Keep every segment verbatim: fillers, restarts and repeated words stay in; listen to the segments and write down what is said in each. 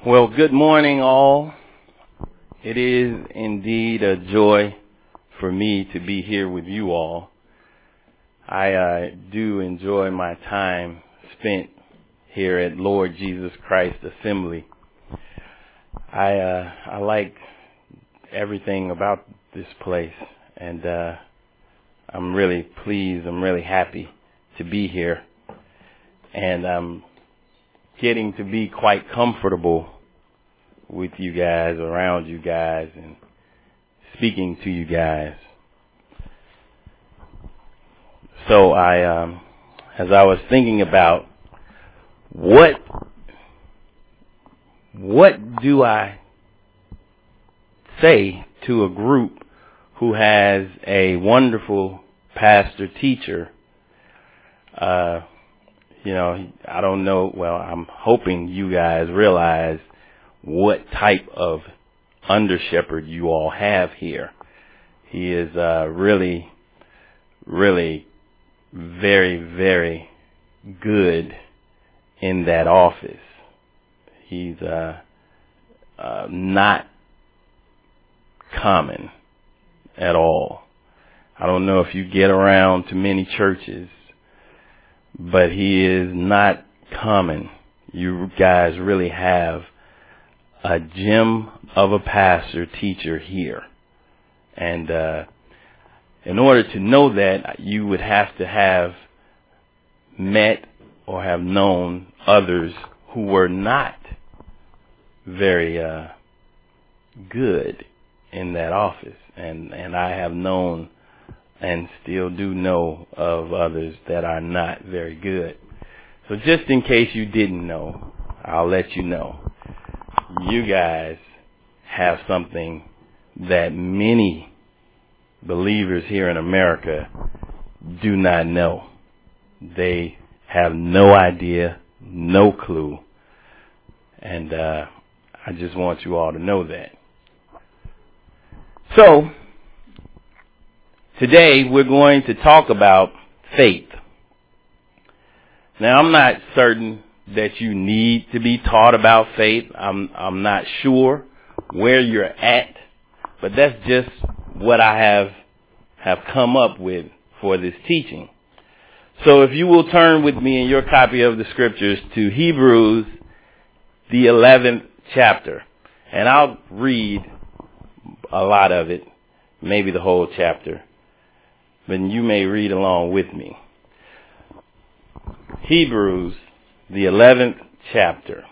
Well, good morning, all. It is indeed a joy for me to be here with you all. I uh, do enjoy my time spent here at Lord Jesus Christ Assembly. I uh, I like everything about this place, and uh, I'm really pleased. I'm really happy to be here, and I'm getting to be quite comfortable with you guys, around you guys, and speaking to you guys. So I, um, as I was thinking about what, what do I say to a group who has a wonderful pastor teacher? Uh, you know, I don't know. Well, I'm hoping you guys realize what type of under shepherd you all have here. He is uh, really, really very, very good in that office. He's uh, uh, not common at all. I don't know if you get around to many churches, but he is not common. You guys really have a gem of a pastor teacher here. And uh, in order to know that, you would have to have met or have known others who were not very uh, good in that office. And, and I have known and still do know of others that are not very good. So just in case you didn't know, I'll let you know. You guys have something that many believers here in America do not know. They have no idea, no clue. And uh, I just want you all to know that. So, today we're going to talk about faith. Now, I'm not certain that you need to be taught about faith. I'm I'm not sure where you're at, but that's just what I have have come up with for this teaching. So if you will turn with me in your copy of the scriptures to Hebrews, the eleventh chapter, and I'll read a lot of it, maybe the whole chapter, but you may read along with me. Hebrews, the eleventh chapter.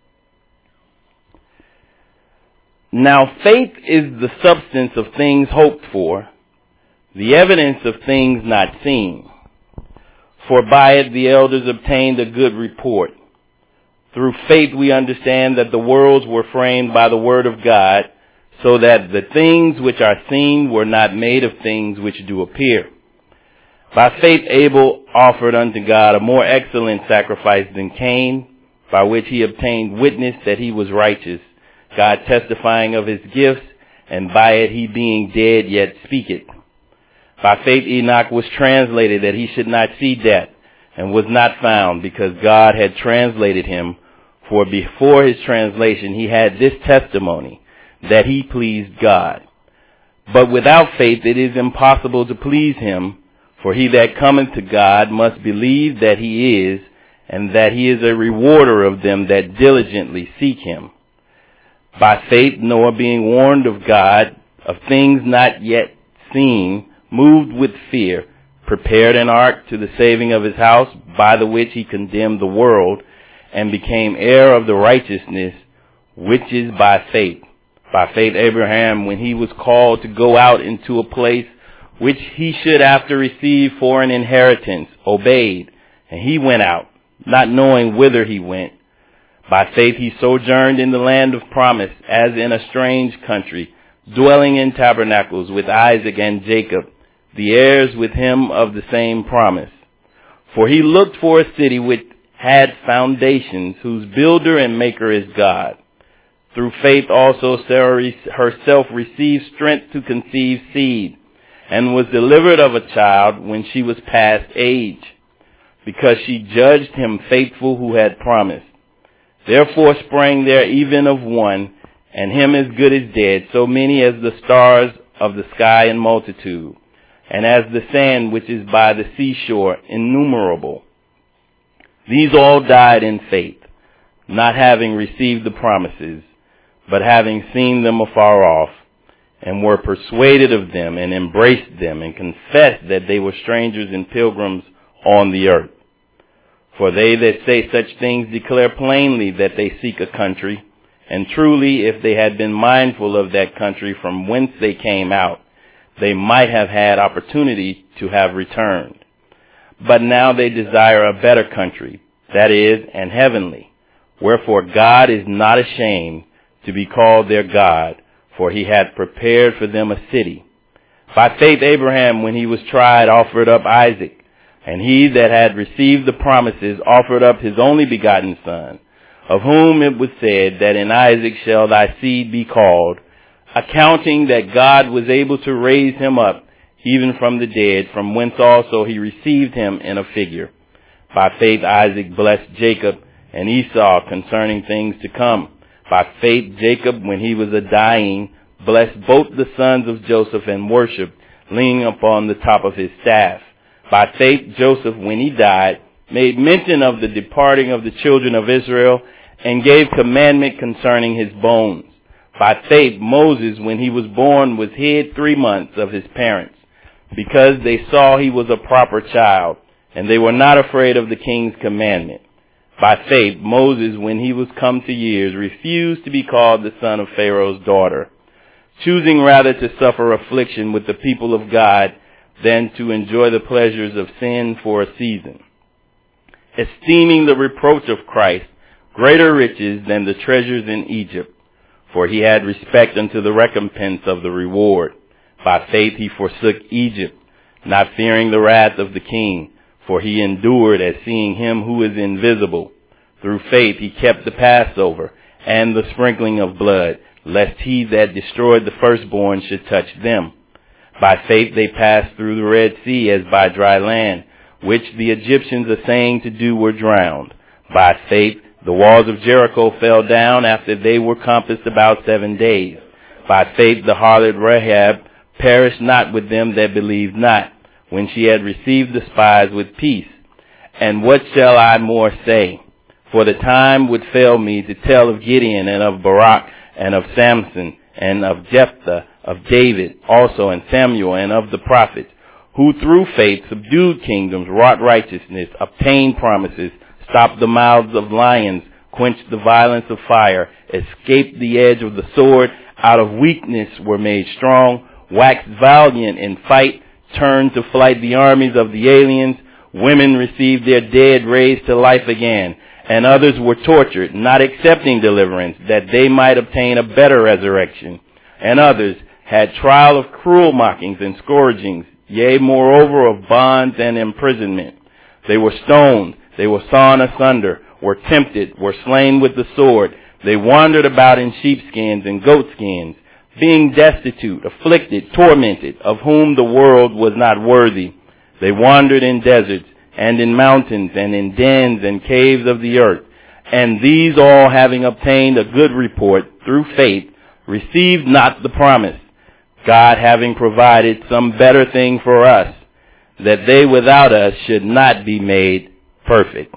Now faith is the substance of things hoped for, the evidence of things not seen. For by it the elders obtained a good report. Through faith we understand that the worlds were framed by the word of God, so that the things which are seen were not made of things which do appear. By faith Abel offered unto God a more excellent sacrifice than Cain, by which he obtained witness that he was righteous, God testifying of his gifts, and by it he being dead yet speaketh. By faith Enoch was translated that he should not see death, and was not found, because God had translated him. For before his translation he had this testimony, that he pleased God. But without faith it is impossible to please him. For he that cometh to God must believe that he is, and that he is a rewarder of them that diligently seek him. By faith Noah, being warned of God of things not yet seen, moved with fear, prepared an ark to the saving of his house, by the which he condemned the world, and became heir of the righteousness which is by faith. By faith Abraham, when he was called to go out into a place which he should after receive for an inheritance, obeyed, and he went out, not knowing whither he went. By faith he sojourned in the land of promise, as in a strange country, dwelling in tabernacles with Isaac and Jacob, the heirs with him of the same promise. For he looked for a city which had foundations, whose builder and maker is God. Through faith also Sarah herself received strength to conceive seed, and was delivered of a child when she was past age, because she judged him faithful who had promised. Therefore sprang there even of one, and him as good as dead, so many as the stars of the sky in multitude, and as the sand which is by the seashore innumerable. These all died in faith, not having received the promises, but having seen them afar off, and were persuaded of them, and embraced them, and confessed that they were strangers and pilgrims on the earth. For they that say such things declare plainly that they seek a country, and truly if they had been mindful of that country from whence they came out, they might have had opportunity to have returned. But now they desire a better country, that is, an heavenly. Wherefore God is not ashamed to be called their God, for he hath prepared for them a city. By faith Abraham, when he was tried, offered up Isaac. And he that had received the promises offered up his only begotten son, of whom it was said that in Isaac shall thy seed be called, accounting that God was able to raise him up even from the dead, from whence also he received him in a figure. By faith Isaac blessed Jacob and Esau concerning things to come. By faith Jacob, when he was a dying, blessed both the sons of Joseph and worshipped, leaning upon the top of his staff. By faith Joseph, when he died, made mention of the departing of the children of Israel, and gave commandment concerning his bones. By faith Moses, when he was born, was hid three months of his parents, because they saw he was a proper child, and they were not afraid of the king's commandment. By faith Moses, when he was come to years, refused to be called the son of Pharaoh's daughter, choosing rather to suffer affliction with the people of God than to enjoy the pleasures of sin for a season, esteeming the reproach of Christ greater riches than the treasures in Egypt, for he had respect unto the recompense of the reward. By faith he forsook Egypt, not fearing the wrath of the king, for he endured as seeing him who is invisible. Through faith he kept the Passover and the sprinkling of blood, lest he that destroyed the firstborn should touch them. By faith they passed through the Red Sea as by dry land, which the Egyptians assaying to do were drowned. By faith the walls of Jericho fell down after they were compassed about seven days. By faith the harlot Rahab perished not with them that believed not, when she had received the spies with peace. And what shall I more say? For the time would fail me to tell of Gideon and of Barak and of Samson and of Jephthah, of David also and Samuel and of the prophets, who through faith subdued kingdoms, wrought righteousness, obtained promises, stopped the mouths of lions, quenched the violence of fire, escaped the edge of the sword, out of weakness were made strong, waxed valiant in fight, turned to flight the armies of the aliens. Women received their dead raised to life again, and others were tortured, not accepting deliverance, that they might obtain a better resurrection. And others had trial of cruel mockings and scourgings, yea, moreover of bonds and imprisonment. They were stoned, they were sawn asunder, were tempted, were slain with the sword. They wandered about in sheepskins and goatskins, being destitute, afflicted, tormented, of whom the world was not worthy. They wandered in deserts and in mountains and in dens and caves of the earth. And these all, having obtained a good report through faith, received not the promise, God having provided some better thing for us, that they without us should not be made perfect.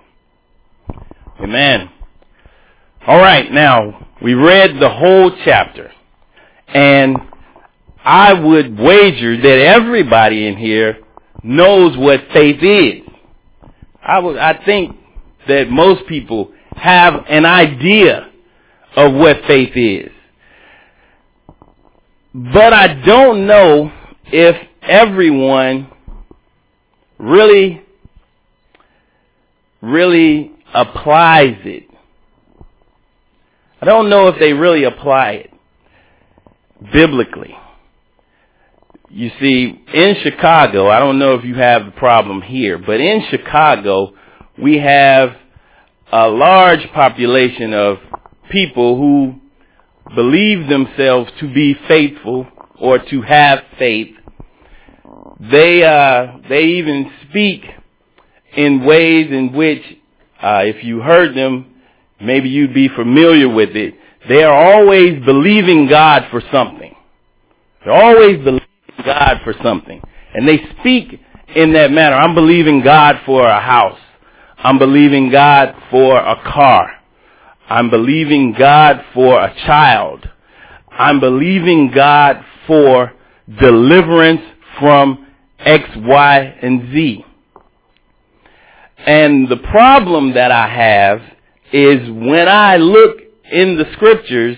Amen. All right, now, we read the whole chapter, and I would wager that everybody in here knows what faith is. I would, I think that most people have an idea of what faith is. But I don't know if everyone really, really applies it. I don't know if they really apply it biblically. You see, in Chicago, I don't know if you have the problem here, but in Chicago, we have a large population of people who believe themselves to be faithful or to have faith. They uh, they even speak in ways in which, uh, if you heard them, maybe you'd be familiar with it. They are always believing God for something. They're always believing God for something. And they speak in that manner. I'm believing God for a house. I'm believing God for a car. I'm believing God for a child. I'm believing God for deliverance from X, Y, and Z. And the problem that I have is when I look in the scriptures,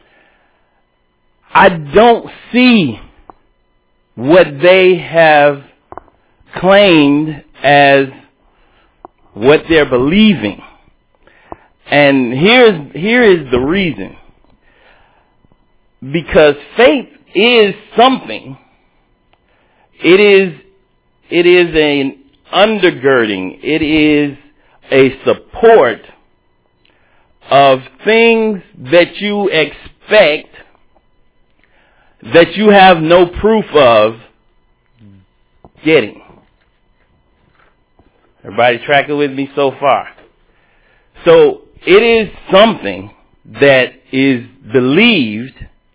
I don't see what they have claimed as what they're believing. And here's, here is the reason. Because faith is something. It is, it is an undergirding. It is a support of things that you expect that you have no proof of getting. Everybody tracking with me so far? So it is something that is believed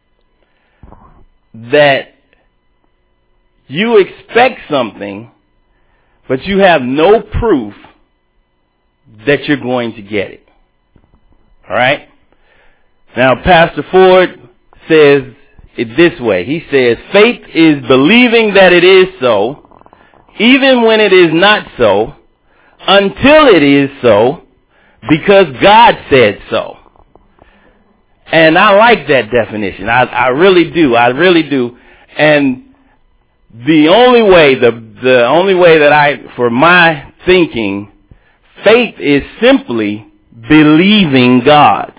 that you expect something, but you have no proof that you're going to get it. All right? Now, Pastor Ford says it this way. He says, faith is believing that it is so, even when it is not so, until it is so, because God said so. And I like that definition. I, I really do. I really do. And the only way, the, the only way that I, for my thinking, faith is simply believing God.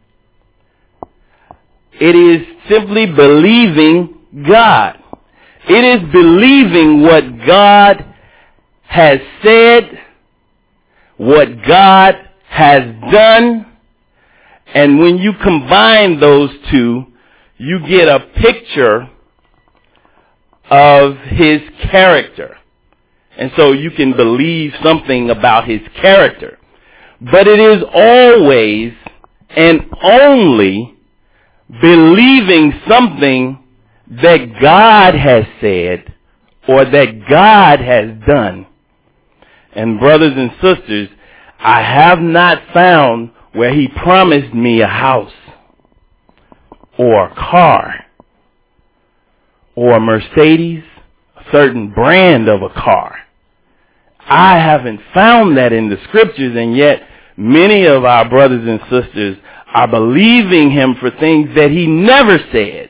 It is simply believing God. It is believing what God has said, what God has done, and when you combine those two, you get a picture of his character. And so you can believe something about his character. But it is always and only believing something that God has said or that God has done. And brothers and sisters, I have not found where he promised me a house or a car or a Mercedes, a certain brand of a car. I haven't found that in the scriptures, and yet many of our brothers and sisters are believing him for things that he never said.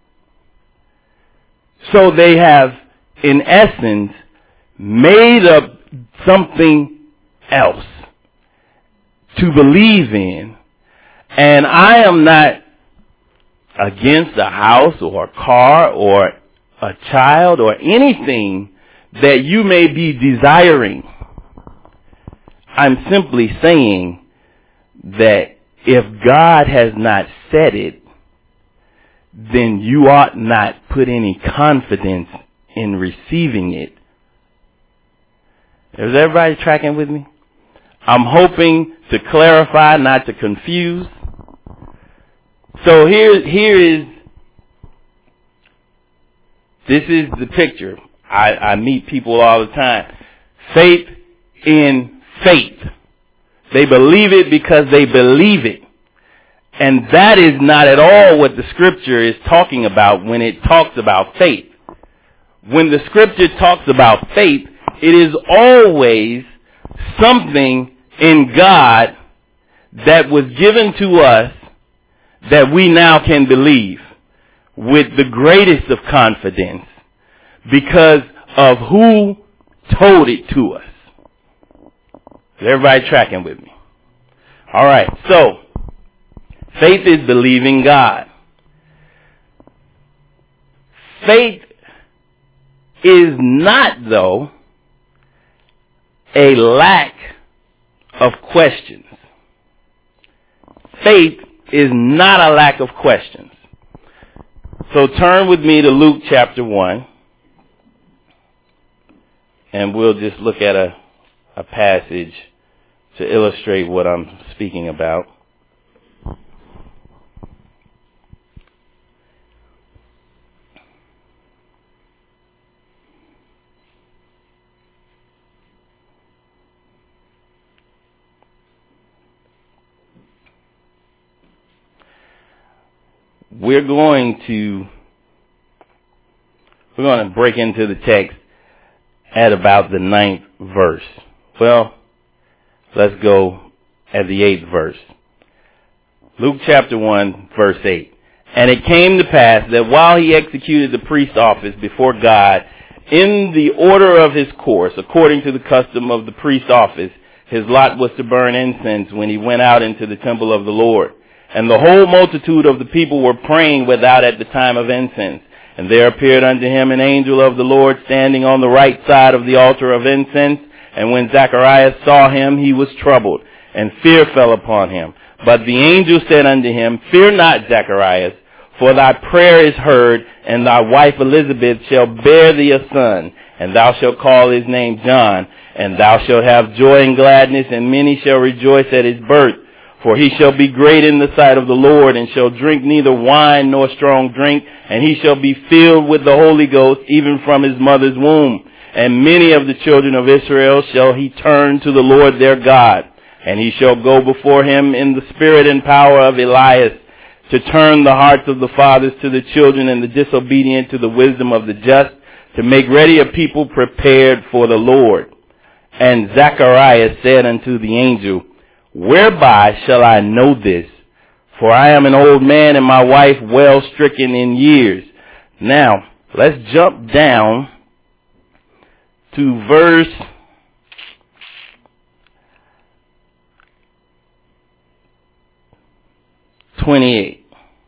So they have, in essence, made up something else to believe in. And I am not against a house or a car or a child or anything that you may be desiring. I'm simply saying that if God has not said it, then you ought not put any confidence in receiving it. Is everybody tracking with me? I'm hoping to clarify, not to confuse. So here, here is, this is the picture. I, I meet people all the time. Faith in faith. They believe it because they believe it. And that is not at all what the scripture is talking about when it talks about faith. When the scripture talks about faith, it is always something in God that was given to us that we now can believe with the greatest of confidence because of who told it to us. Is everybody tracking with me? All right, so faith is believing God. Faith is not, though, a lack of questions. Faith is not a lack of questions. So turn with me to Luke chapter one, and we'll just look at a, a passage to illustrate what I'm speaking about. we're going to we're going to break into the text at about the ninth verse. Well, let's go at the eighth verse. Luke chapter one, verse eight. And it came to pass that while he executed the priest's office before God in the order of his course, according to the custom of the priest's office, his lot was to burn incense when he went out into the temple of the Lord. And the whole multitude of the people were praying without at the time of incense. And there appeared unto him an angel of the Lord standing on the right side of the altar of incense. And when Zacharias saw him, he was troubled, and fear fell upon him. But the angel said unto him, Fear not, Zacharias, for thy prayer is heard, and thy wife Elizabeth shall bear thee a son, and thou shalt call his name John. And thou shalt have joy and gladness, and many shall rejoice at his birth. For he shall be great in the sight of the Lord, and shall drink neither wine nor strong drink, and he shall be filled with the Holy Ghost, even from his mother's womb. And many of the children of Israel shall he turn to the Lord their God. And he shall go before him in the spirit and power of Elias, to turn the hearts of the fathers to the children, and the disobedient to the wisdom of the just, to make ready a people prepared for the Lord. And Zacharias said unto the angel, Whereby shall I know this? For I am an old man, and my wife well stricken in years. Now, let's jump down to verse twenty-eight.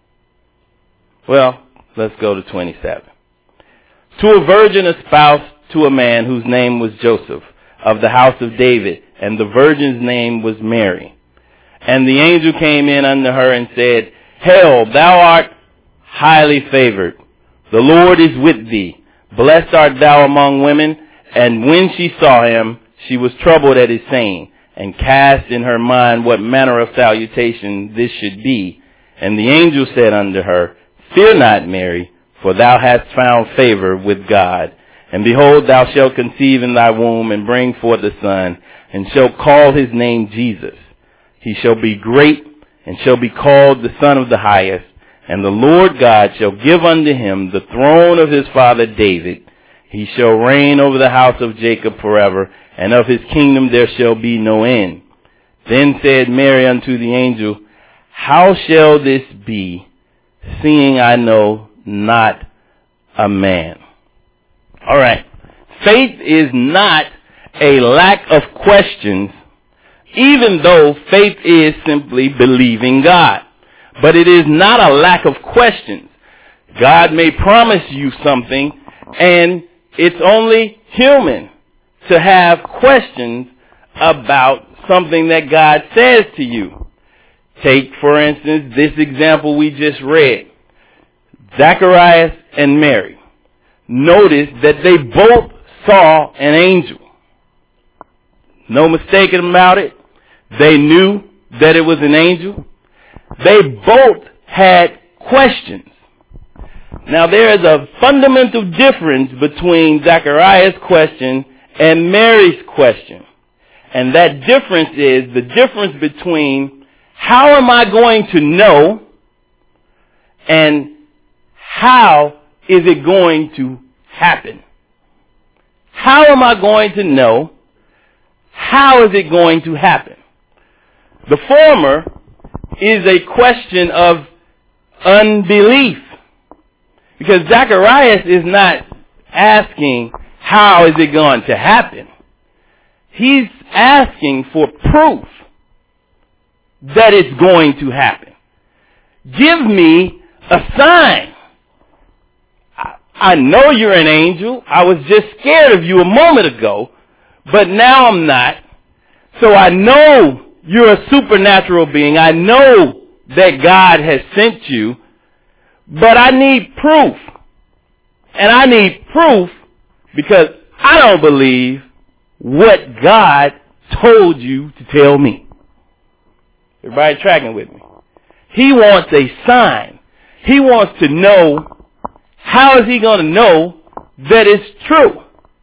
Well, let's go to twenty-seven. To a virgin espoused to a man whose name was Joseph, of the house of David, and the virgin's name was Mary. And the angel came in unto her and said, Hail, thou art highly favored. The Lord is with thee. Blessed art thou among women. And when she saw him, she was troubled at his saying, and cast in her mind what manner of salutation this should be. And the angel said unto her, Fear not, Mary, for thou hast found favor with God. And behold, thou shalt conceive in thy womb, and bring forth a son, and shalt call his name Jesus. He shall be great, and shall be called the Son of the Highest. And the Lord God shall give unto him the throne of his father David. He shall reign over the house of Jacob forever, and of his kingdom there shall be no end. Then said Mary unto the angel, How shall this be, seeing I know not a man? All right. Faith is not a lack of questions, even though faith is simply believing God. But it is not a lack of questions. God may promise you something, and it's only human to have questions about something that God says to you. Take, for instance, this example we just read. Zacharias and Mary. Notice that they both saw an angel. No mistaking about it. They knew that it was an angel. They both had questions. Now there is a fundamental difference between Zacharias' question and Mary's question. And that difference is the difference between how am I going to know and how is it going to happen? How am I going to know? How is it going to happen? The former is a question of unbelief. Because Zacharias is not asking, how is it going to happen? He's asking for proof that it's going to happen. Give me a sign. I, I know you're an angel. I was just scared of you a moment ago, but now I'm not. So I know you're a supernatural being. I know that God has sent you. But I need proof. And I need proof because I don't believe what God told you to tell me. Everybody tracking with me? He wants a sign. He wants to know, how is he going to know that it's true?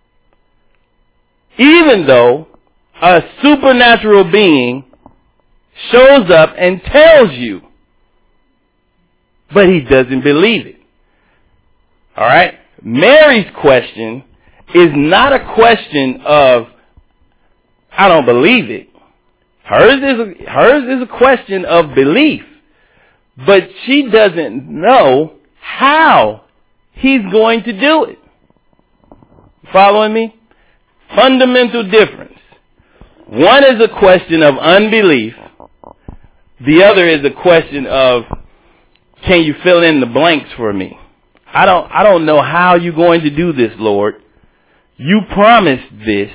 Even though a supernatural being shows up and tells you but he doesn't believe it. All right? Mary's question is not a question of, I don't believe it. Hers is a, hers is a question of belief. But she doesn't know how he's going to do it. Following me? Fundamental difference. One is a question of unbelief. The other is a question of, can you fill in the blanks for me? I don't, I don't know how you're going to do this, Lord. You promised this.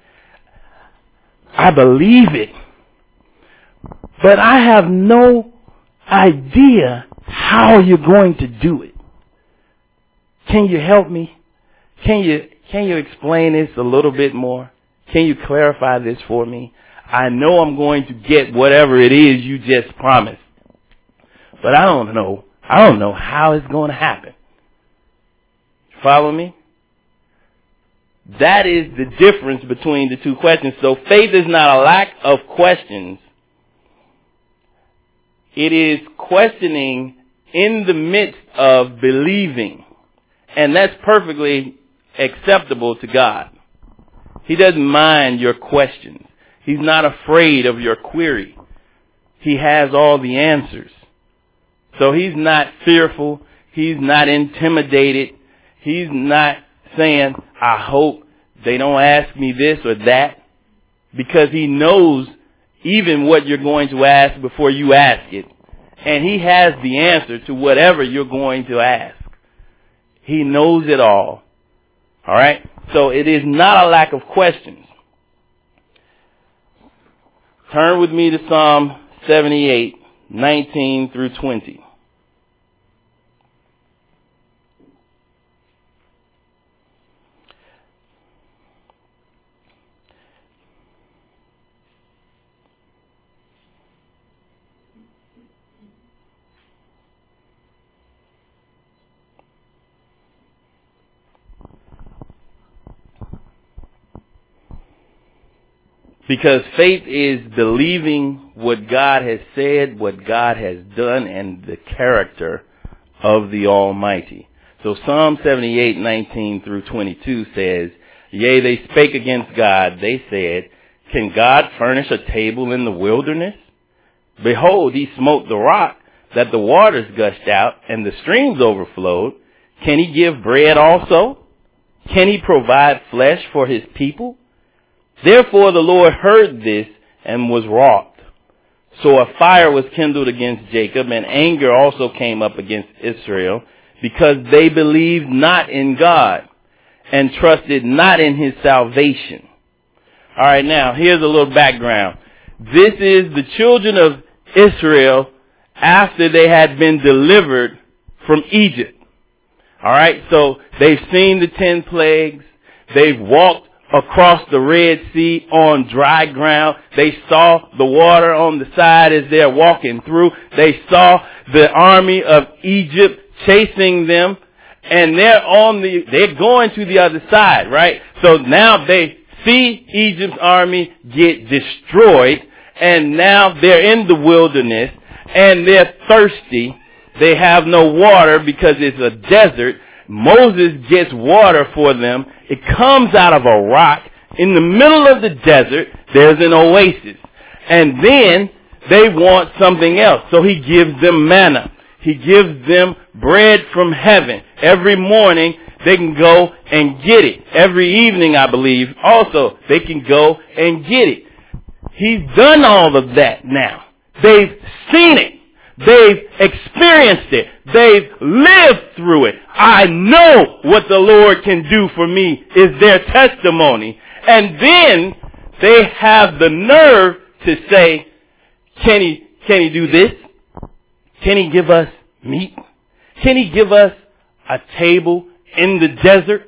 I believe it. But I have no idea how you're going to do it. Can you help me? Can you, can you explain this a little bit more? Can you clarify this for me? I know I'm going to get whatever it is you just promised. But I don't know. I don't know how it's going to happen. Follow me? That is the difference between the two questions. So faith is not a lack of questions. It is questioning in the midst of believing. And that's perfectly acceptable to God. He doesn't mind your questions. He's not afraid of your query. He has all the answers. So he's not fearful. He's not intimidated. He's not saying, I hope they don't ask me this or that. Because he knows even what you're going to ask before you ask it. And he has the answer to whatever you're going to ask. He knows it all. All right? So it is not a lack of questions. Turn with me to Psalm seventy-eight, nineteen through twenty. Because faith is believing what God has said, what God has done, and the character of the Almighty. So Psalm seventy-eight, nineteen through twenty-two says, Yea, they spake against God. They said, Can God furnish a table in the wilderness? Behold, he smote the rock, that the waters gushed out, and the streams overflowed. Can he give bread also? Can he provide flesh for his people? Therefore the Lord heard this and was wroth. So a fire was kindled against Jacob, and anger also came up against Israel, because they believed not in God and trusted not in his salvation. All right, now here's a little background. This is the children of Israel after they had been delivered from Egypt. All right, so they've seen the ten plagues. They've walked across the Red Sea on dry ground. They saw the water on the side as they're walking through. They saw the army of Egypt chasing them, and they're on the, they're going to the other side, right? So now they see Egypt's army get destroyed, and now they're in the wilderness, and they're thirsty. They have no water because it's a desert. Moses gets water for them. It comes out of a rock. In the middle of the desert, there's an oasis. And then they want something else. So he gives them manna. He gives them bread from heaven. Every morning, they can go and get it. Every evening, I believe, also, they can go and get it. He's done all of that now. They've seen it. They've experienced it. They've lived through it. I know what the Lord can do for me is their testimony. And then they have the nerve to say, can he, can he do this? Can he give us meat? Can he give us a table in the desert?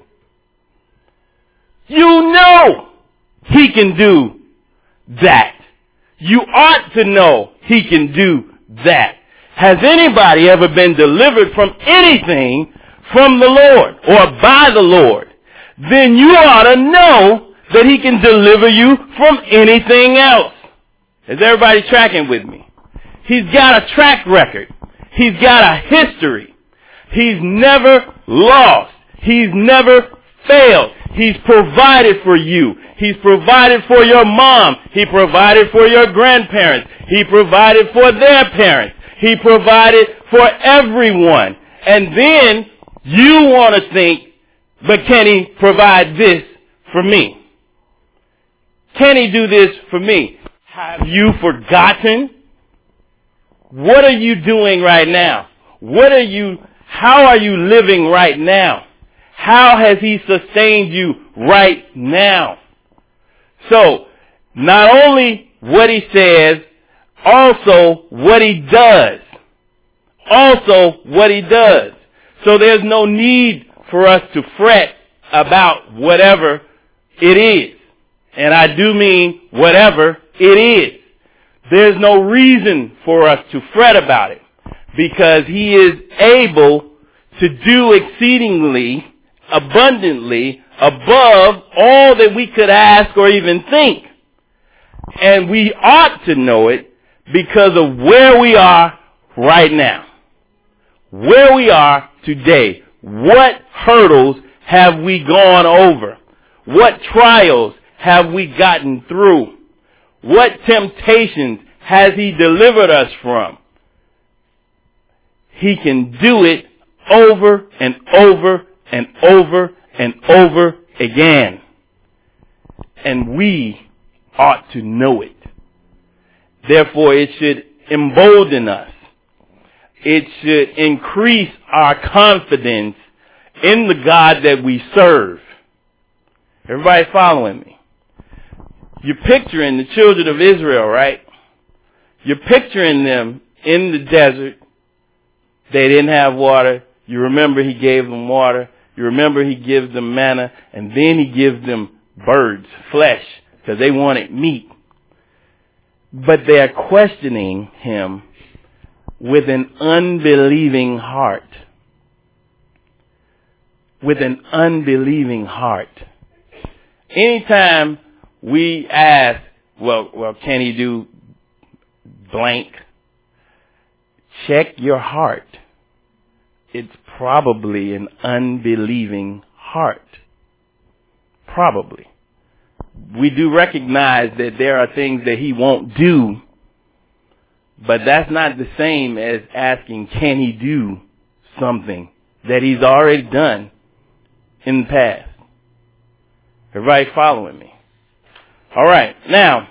You know he can do that. You ought to know he can do that. Has anybody ever been delivered from anything from the Lord or by the Lord? Then you ought to know that he can deliver you from anything else. Is everybody tracking with me? He's got a track record. He's got a history. He's never lost. He's never failed. He's provided for you. He's provided for your mom. He provided for your grandparents. He provided for their parents. He provided for everyone. And then you want to think, but can he provide this for me? Can he do this for me? Have you forgotten? What are you doing right now? What are you, how are you living right now? How has he sustained you right now? So, not only what he says, also what he does. Also what he does. So there's no need for us to fret about whatever it is. And I do mean whatever it is. There's no reason for us to fret about it, because he is able to do exceedingly abundantly above all that we could ask or even think. And we ought to know it because of where we are right now. Where we are today. What hurdles have we gone over? What trials have we gotten through? What temptations has he delivered us from? He can do it over and over and over and over again. And we ought to know it. Therefore, it should embolden us. It should increase our confidence in the God that we serve. Everybody following me? You're picturing the children of Israel, right? You're picturing them in the desert. They didn't have water. You remember he gave them water. You remember he gives them manna. And then he gives them birds, flesh, because they wanted meat. But they are questioning him with an unbelieving heart. With an unbelieving heart. Anytime we ask, well, well, can he do blank? Check your heart. It's probably an unbelieving heart. Probably. We do recognize that there are things that he won't do, but that's not the same as asking, can he do something that he's already done in the past? Everybody following me? All right. Now,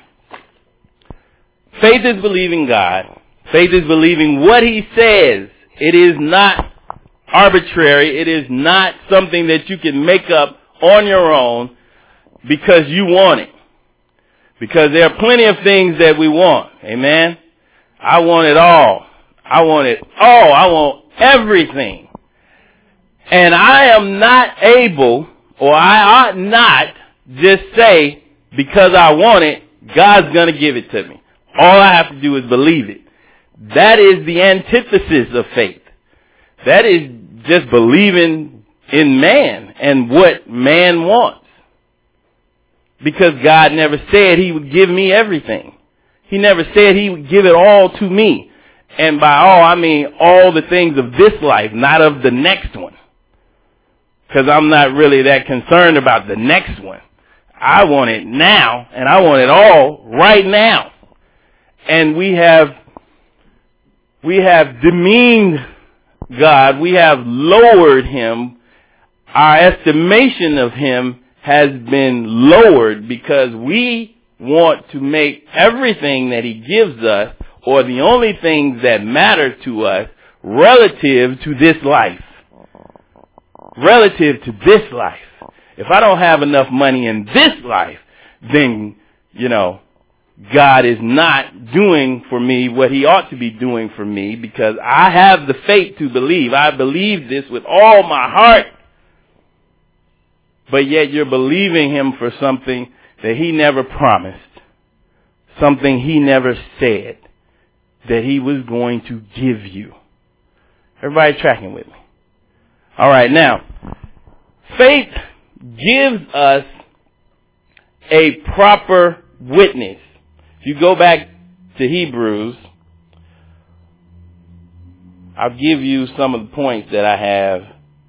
faith is believing God. Faith is believing what he says. It is not arbitrary. It is not something that you can make up on your own because you want it. Because there are plenty of things that we want. Amen? I want it all. I want it all. I want everything. And I am not able, or I ought not just say, because I want it, God's going to give it to me. All I have to do is believe it. That is the antithesis of faith. That is just believing in man and what man wants. Because God never said he would give me everything. He never said he would give it all to me. And by all, I mean all the things of this life, not of the next one. Because I'm not really that concerned about the next one. I want it now, and I want it all right now. And we have, we have demeaned God. We have lowered him. Our estimation of him has been lowered because we want to make everything that he gives us, or the only things that matter to us, relative to this life. Relative to this life. If I don't have enough money in this life, then, you know, God is not doing for me what he ought to be doing for me, because I have the faith to believe. I believe this with all my heart. But yet you're believing him for something that he never promised. Something he never said that he was going to give you. Everybody tracking with me? All right, now, faith gives us a proper witness. If you go back to Hebrews, I'll give you some of the points that I have.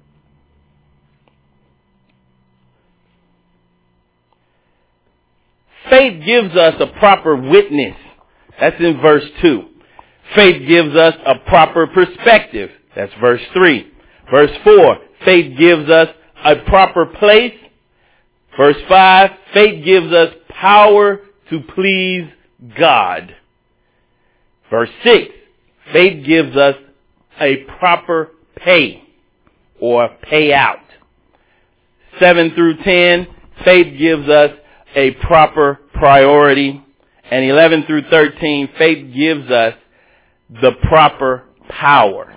Faith gives us a proper witness. That's in verse two. Faith gives us a proper perspective. That's verse three. Verse four, faith gives us a proper place. Verse five, faith gives us power to please God. Verse six, faith gives us a proper pay or payout. seven through ten, faith gives us a proper priority. And eleven through thirteen, faith gives us the proper power.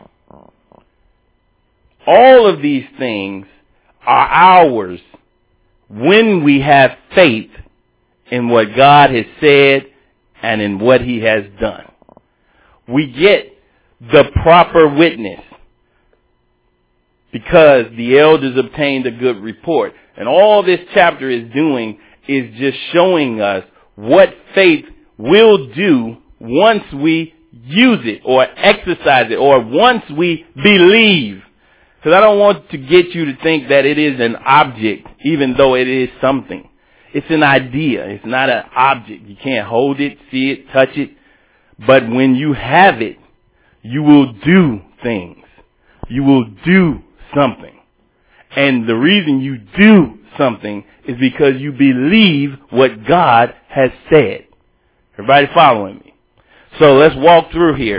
All of these things are ours when we have faith in what God has said and in what he has done. We get the proper witness because the elders obtained a good report. And all this chapter is doing is just showing us what faith will do once we use it or exercise it or once we believe. Because I don't want to get you to think that it is an object, even though it is something. It's an idea. It's not an object. You can't hold it, see it, touch it. But when you have it, you will do things. You will do something. And the reason you do something is because you believe what God has said. Everybody following me? So let's walk through here.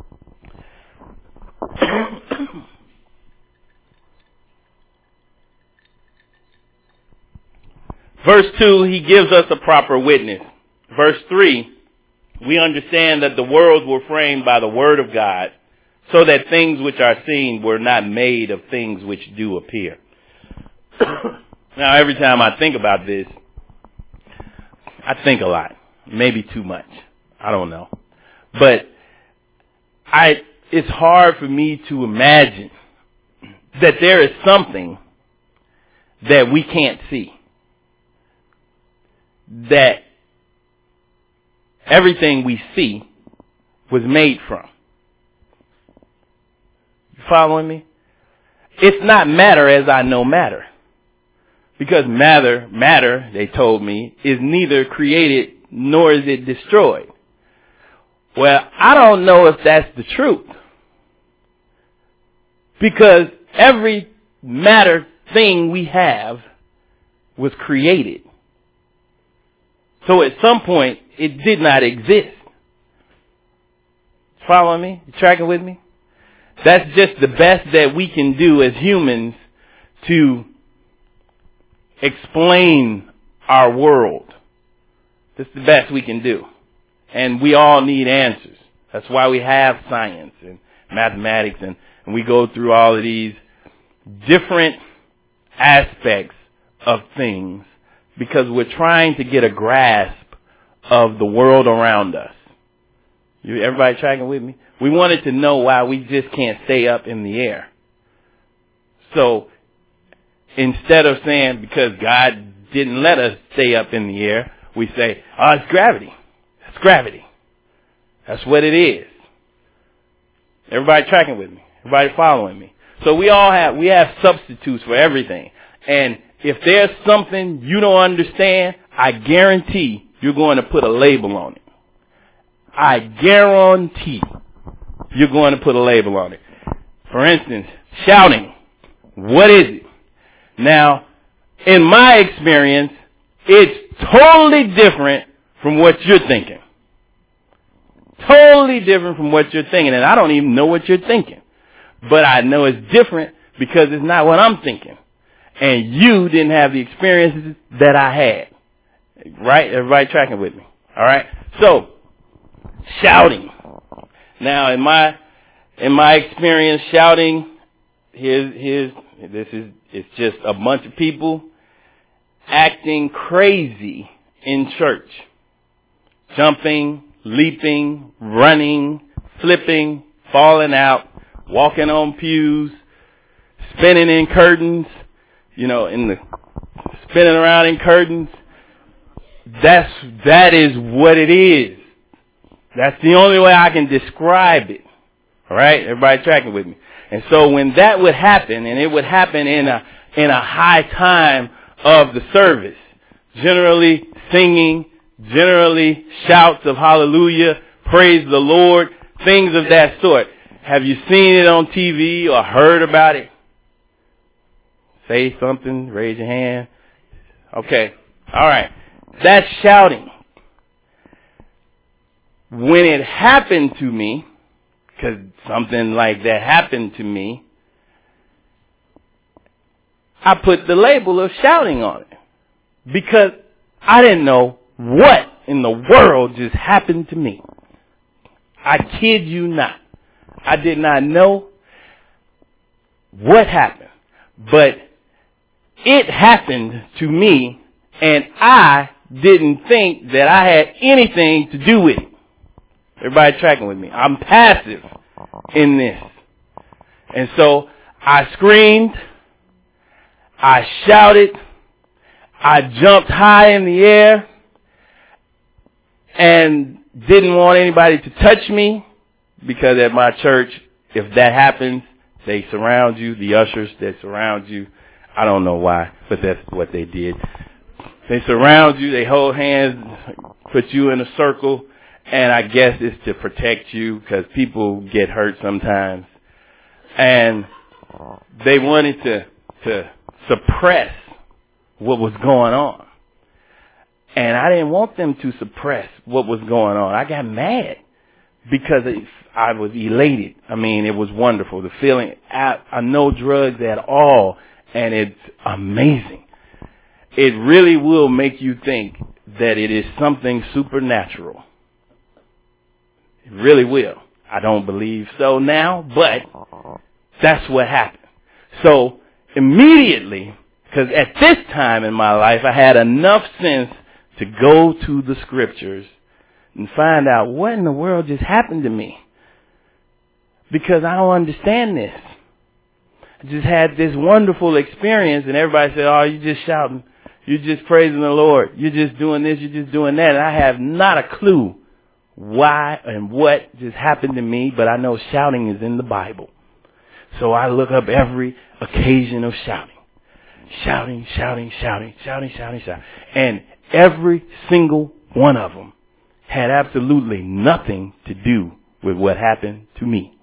Verse two, he gives us a proper witness. Verse three, we understand that the worlds were framed by the word of God, so that things which are seen were not made of things which do appear. Now, every time I think about this, I think a lot. Maybe too much. I don't know. But I, it's hard for me to imagine that there is something that we can't see. That everything we see was made from. You following me? It's not matter as I know matter. Because matter, matter, they told me, is neither created nor is it destroyed. Well, I don't know if that's the truth. Because every matter thing we have was created. So at some point, it did not exist. Following me? You tracking with me? That's just the best that we can do as humans to explain our world. That's the best we can do. And we all need answers. That's why we have science and mathematics, and, and we go through all of these different aspects of things because we're trying to get a grasp of the world around us. You, everybody tracking with me? We wanted to know why we just can't stay up in the air. So instead of saying because God didn't let us stay up in the air, we say, oh, it's gravity. It's gravity. That's what it is. Everybody tracking with me? Everybody following me? So we all have, we have substitutes for everything. And if there's something you don't understand, I guarantee you're going to put a label on it. I guarantee you're going to put a label on it. For instance, shouting. What is it? Now, in my experience, it's totally different from what you're thinking. Totally different from what you're thinking. And I don't even know what you're thinking. But I know it's different because it's not what I'm thinking. And you didn't have the experiences that I had. Right? Everybody tracking with me. All right? So, shouting. Now, in my in my experience, shouting, here's, here's, this is, it's just a bunch of people acting crazy in church. Jumping, leaping, running, flipping, falling out, walking on pews, spinning in curtains, you know, in the spinning around in curtains. That's, that is what it is. That's the only way I can describe it. All right? Everybody tracking with me. And so when that would happen, and it would happen in a, in a high time of the service, generally singing, generally shouts of hallelujah, praise the Lord, things of that sort. Have you seen it on T V or heard about it? Say something, raise your hand. Okay. All right. That's shouting. When it happened to me, because something like that happened to me, I put the label of shouting on it. Because I didn't know what in the world just happened to me. I kid you not. I did not know what happened. But it happened to me, and I didn't think that I had anything to do with it. Everybody tracking with me? I'm passive in this. And so I screamed, I shouted, I jumped high in the air, and didn't want anybody to touch me, because at my church, if that happens, they surround you, the ushers that surround you. I don't know why, but that's what they did. They surround you, they hold hands, put you in a circle, and I guess it's to protect you, because people get hurt sometimes. And they wanted to, to suppress what was going on. And I didn't want them to suppress what was going on. I got mad because it, I was elated. I mean, it was wonderful. The feeling, I, I know drugs at all, and it's amazing. It really will make you think that it is something supernatural. It really will. I don't believe so now, but that's what happened. So immediately, because at this time in my life, I had enough sense to go to the scriptures and find out what in the world just happened to me. Because I don't understand this. I just had this wonderful experience, and everybody said, oh, you're just shouting. You're just praising the Lord. You're just doing this. You're just doing that. And I have not a clue why and what just happened to me, but I know shouting is in the Bible. So I look up every occasion of shouting. Shouting, shouting, shouting, shouting, shouting, shouting. And every single one of them had absolutely nothing to do with what happened to me.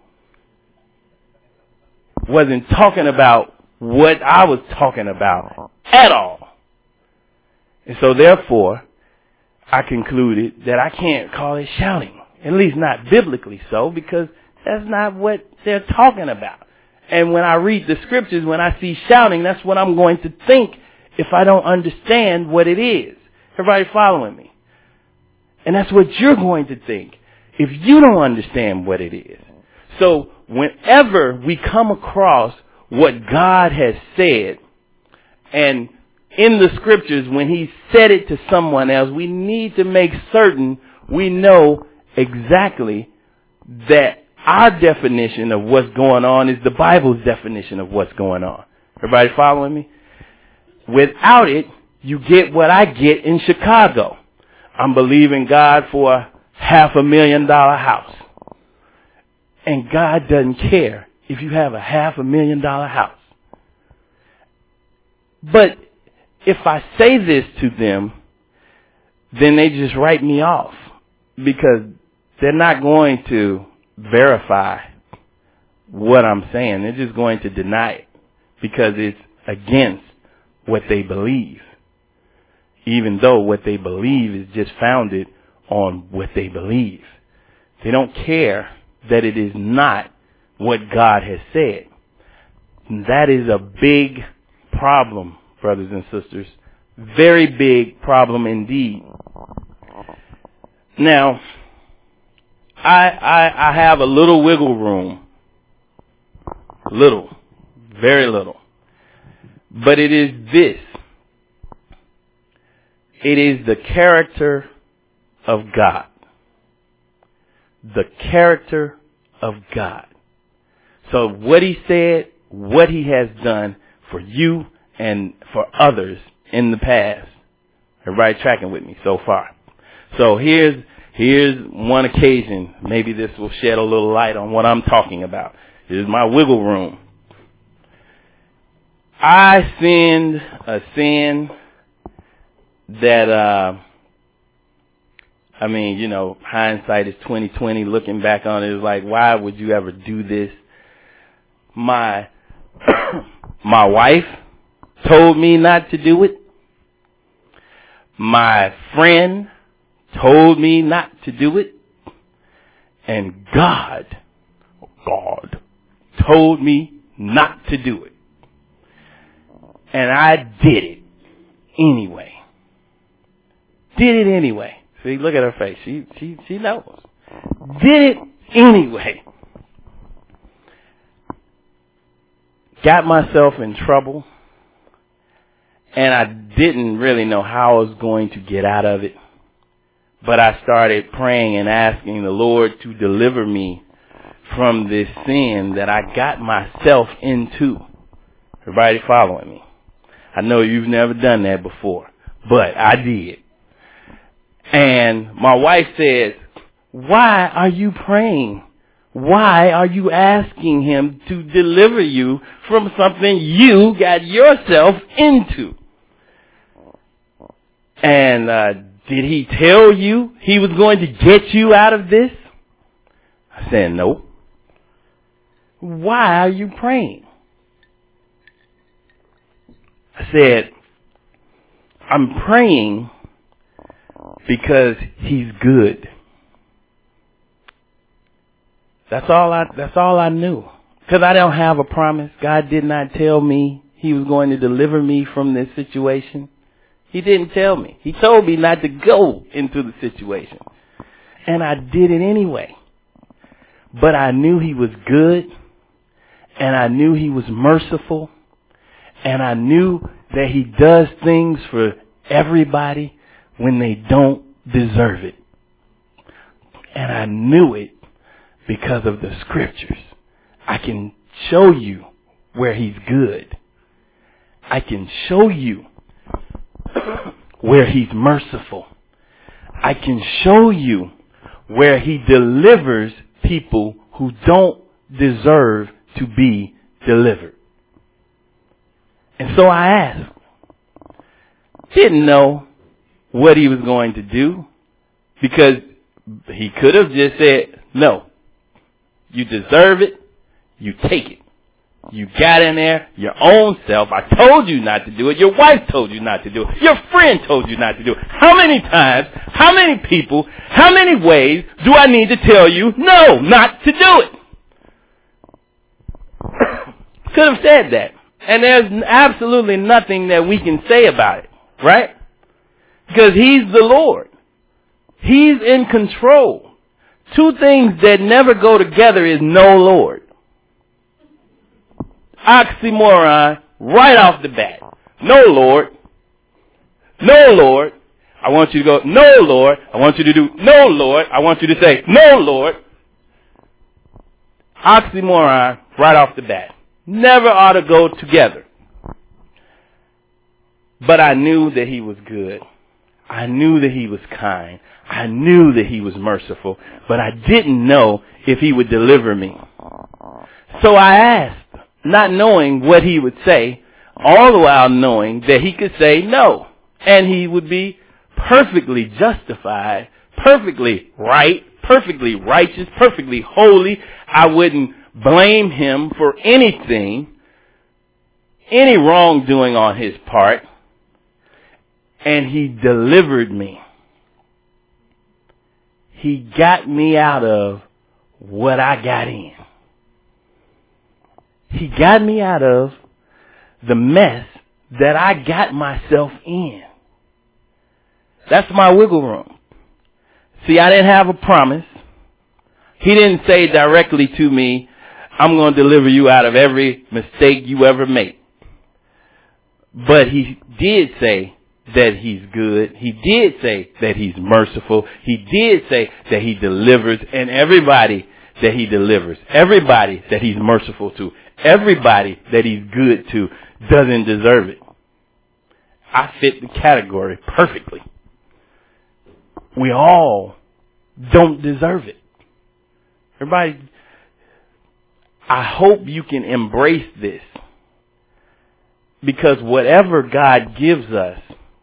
Wasn't talking about what I was talking about at all. And so therefore, I concluded that I can't call it shouting. At least not biblically so, because that's not what they're talking about. And when I read the scriptures, when I see shouting, that's what I'm going to think if I don't understand what it is. Everybody following me? And that's what you're going to think if you don't understand what it is. So whenever we come across what God has said, and in the scriptures, when he said it to someone else, we need to make certain we know exactly that our definition of what's going on is the Bible's definition of what's going on. Everybody following me? Without it, you get what I get in Chicago. I'm believing God for a half a million dollar house. And God doesn't care if you have a half a million dollar house. But if I say this to them, then they just write me off, because they're not going to verify what I'm saying. They're just going to deny it because it's against what they believe, even though what they believe is just founded on what they believe. They don't care that it is not what God has said. And that is a big problem, brothers and sisters. Very big problem indeed. Now, I, I, I have a little wiggle room. Little. Very little. But it is this. It is the character of God. The character of God. So what he said, what he has done for you and for others in the past. Everybody tracking with me so far? So here's Here's one occasion. Maybe this will shed a little light on what I'm talking about. Here's my wiggle room. I sinned a sin that, uh, I mean, you know, hindsight is twenty twenty. Looking back on it, it's like, why would you ever do this? My, my wife told me not to do it. My friend told me not to do it. And God, God told me not to do it. And I did it anyway. Did it anyway. See, look at her face. She, she, she knows. Did it anyway. Got myself in trouble. And I didn't really know how I was going to get out of it. But I started praying and asking the Lord to deliver me from this sin that I got myself into. Everybody following me? I know you've never done that before, but I did. And my wife says, why are you praying? Why are you asking him to deliver you from something you got yourself into? And uh, did he tell you he was going to get you out of this? I said, no. Why are you praying? I said, I'm praying because he's good. That's all I, that's all I knew. Because I don't have a promise. God did not tell me he was going to deliver me from this situation. He didn't tell me. He told me not to go into the situation. And I did it anyway. But I knew he was good. And I knew he was merciful. And I knew that he does things for everybody when they don't deserve it. And I knew it because of the scriptures. I can show you where he's good. I can show you where he's merciful. I can show you where he delivers people who don't deserve to be delivered. And so I asked. Didn't know what he was going to do because he could have just said, no, you deserve it. You take it. You got in there your own self. I told you not to do it. Your wife told you not to do it. Your friend told you not to do it. How many times, how many people, how many ways do I need to tell you no, not to do it? Could have said that. And there's absolutely nothing that we can say about it, right? Because he's the Lord. He's in control. Two things that never go together is no Lord. Oxymoron right off the bat. No Lord. No Lord. I want you to go, no Lord. I want you to do, no Lord. I want you to say, no Lord. Oxymoron right off the bat. Never ought to go together. But I knew that he was good. I knew that he was kind. I knew that he was merciful. But I didn't know if he would deliver me. So I asked, not knowing what he would say, all the while knowing that he could say no. And he would be perfectly justified, perfectly right, perfectly righteous, perfectly holy. I wouldn't blame him for anything, any wrongdoing on his part. And he delivered me. He got me out of what I got in. He got me out of the mess that I got myself in. That's my wiggle room. See, I didn't have a promise. He didn't say directly to me, I'm going to deliver you out of every mistake you ever make. But he did say that he's good. He did say that he's merciful. He did say that he delivers, and everybody that he delivers, everybody that he's merciful to, everybody that he's good to doesn't deserve it. I fit the category perfectly. We all don't deserve it. Everybody, I hope you can embrace this, because whatever God gives us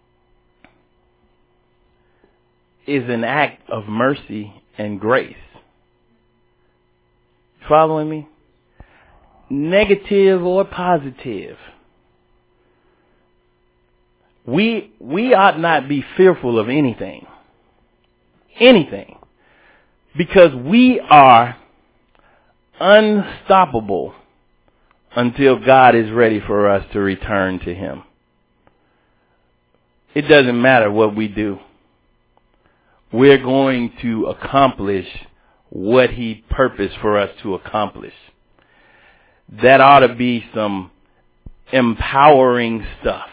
is an act of mercy and grace. Following me? Negative or positive. We, we ought not be fearful of anything. Anything. Because we are unstoppable until God is ready for us to return to Him. It doesn't matter what we do. We're going to accomplish what He purposed for us to accomplish. That ought to be some empowering stuff.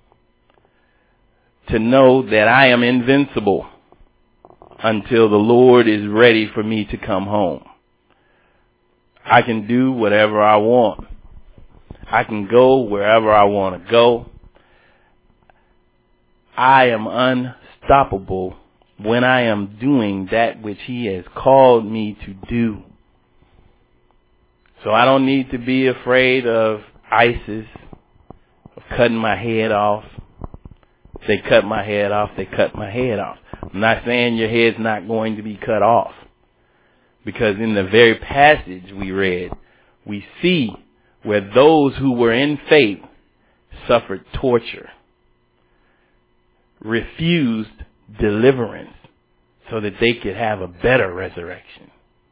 To know that I am invincible until the Lord is ready for me to come home. I can do whatever I want. I can go wherever I want to go. I am unstoppable when I am doing that which He has called me to do. So I don't need to be afraid of ISIS, of cutting my head off. If they cut my head off, they cut my head off. I'm not saying your head's not going to be cut off. Because in the very passage we read, we see where those who were in faith suffered torture, refused deliverance so that they could have a better resurrection,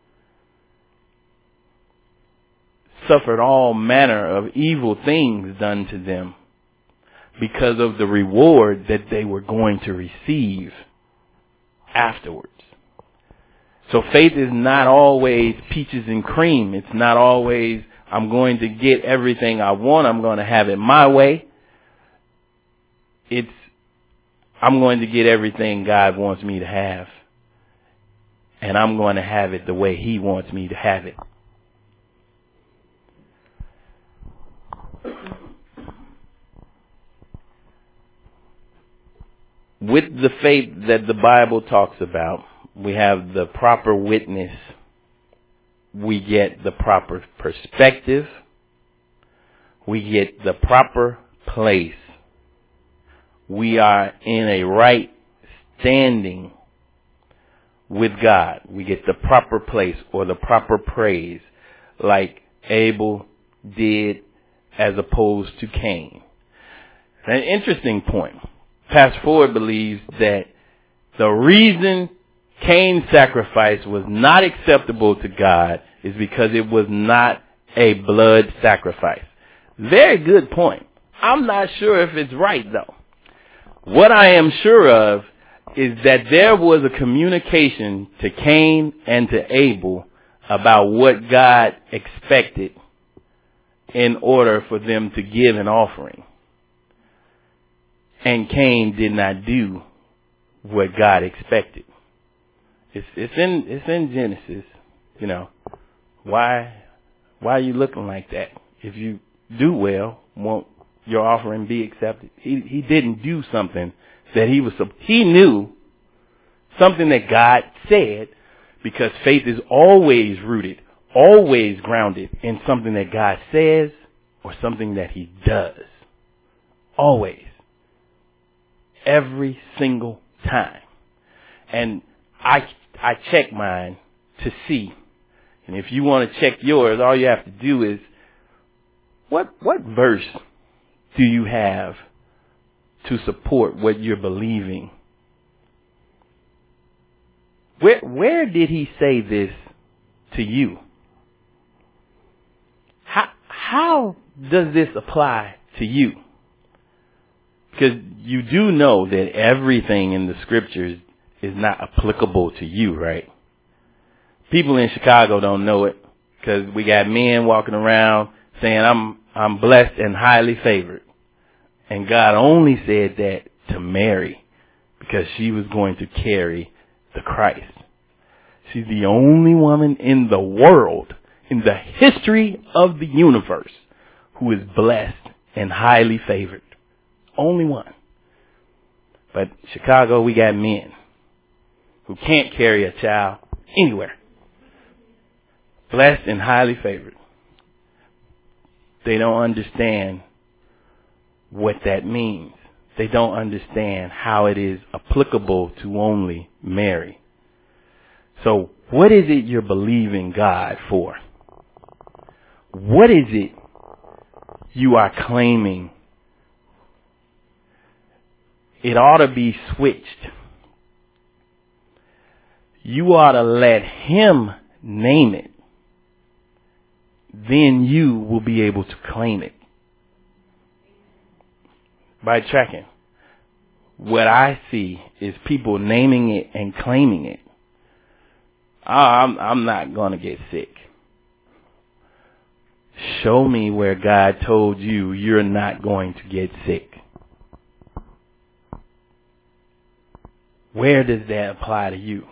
suffered all manner of evil things done to them because of the reward that they were going to receive afterwards. So faith is not always peaches and cream. It's not always, I'm going to get everything I want. I'm going to have it my way. It's, I'm going to get everything God wants me to have. And I'm going to have it the way He wants me to have it. With the faith that the Bible talks about, we have the proper witness. We get the proper perspective. We get the proper place. We are in a right standing with God. We get the proper place or the proper praise, like Abel did as opposed to Cain. An interesting point. Pastor Ford believes that the reason Cain's sacrifice was not acceptable to God is because it was not a blood sacrifice. Very good point. I'm not sure if it's right, though. What I am sure of is that there was a communication to Cain and to Abel about what God expected in order for them to give an offering. And Cain did not do what God expected. It's, it's in, it's in Genesis, you know. Why, why are you looking like that? If you do well, won't your offering be accepted? He, he didn't do something that he was, he knew something that God said, because faith is always rooted, always grounded in something that God says or something that He does. Always. Every single time. And I, I check mine to see. And if you want to check yours, all you have to do is, what, what verse do you have to support what you're believing? Where, where did He say this to you? How, how does this apply to you? Because you do know that everything in the scriptures is not applicable to you, right? People in Chicago don't know it, because we got men walking around saying, I'm, I'm blessed and highly favored. And God only said that to Mary because she was going to carry the Christ. She's the only woman in the world, in the history of the universe, who is blessed and highly favored. Only one. But Chicago, we got men. who can't carry a child anywhere. Blessed and highly favored. They don't understand what that means. They don't understand how it is applicable to only Mary. So what is it you're believing God for? What is it you are claiming? It ought to be switched. You ought to let Him name it. Then you will be able to claim it. By tracking. What I see is people naming it and claiming it. I'm, I'm not going to get sick. Show me where God told you you're not going to get sick. Where does that apply to you?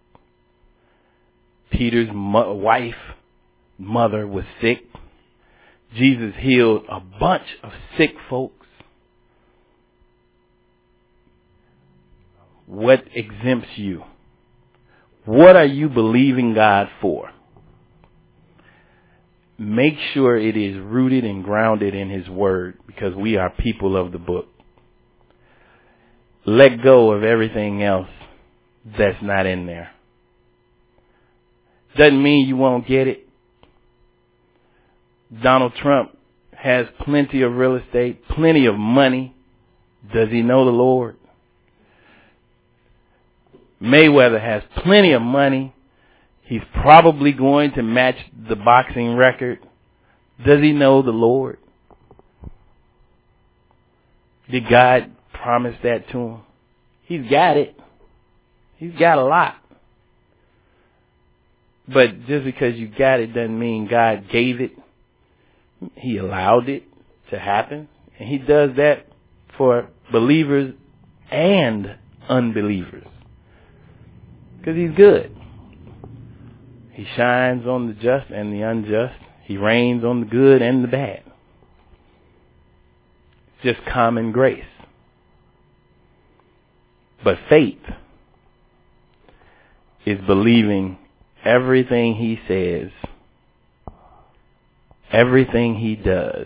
Peter's mo- wife, mother was sick. Jesus healed a bunch of sick folks. What exempts you? What are you believing God for? Make sure it is rooted and grounded in His Word, because we are people of the book. Let go of everything else that's not in there. Doesn't mean you won't get it. Donald Trump has plenty of real estate, plenty of money. Does he know the Lord? Mayweather has plenty of money. He's probably going to match the boxing record. Does he know the Lord? Did God promise that to him? He's got it. He's got a lot. But just because you got it doesn't mean God gave it. He allowed it to happen. And He does that for believers and unbelievers. Because He's good. He shines on the just and the unjust. He rains on the good and the bad. It's just common grace. But faith is believing everything He says, everything He does.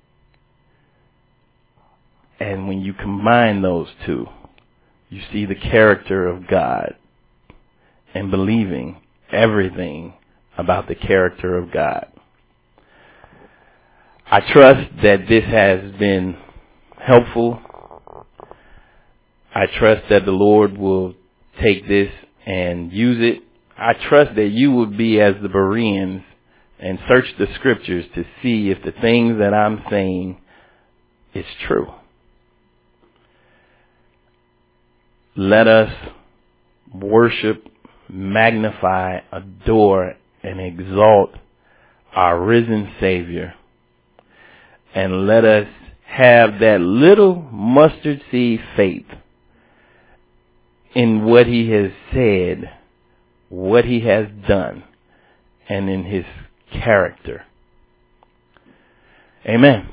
And when you combine those two, you see the character of God, and believing everything about the character of God. I trust that this has been helpful. I trust that the Lord will take this and use it. I trust that you would be as the Bereans and search the scriptures to see if the things that I'm saying is true. Let us worship, magnify, adore, and exalt our risen Savior. And let us have that little mustard seed faith in what He has said, what He has done, and in His character. Amen.